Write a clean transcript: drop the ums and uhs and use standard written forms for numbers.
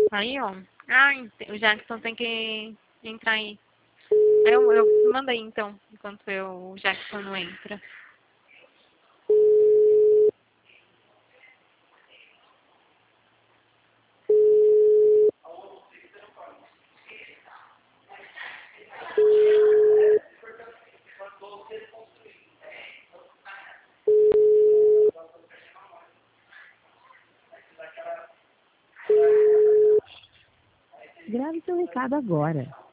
Aí, ó. Ah, o Jackson tem que entrar aí. Aí eu mandei então, enquanto o Jackson não entra. Grave seu recado agora.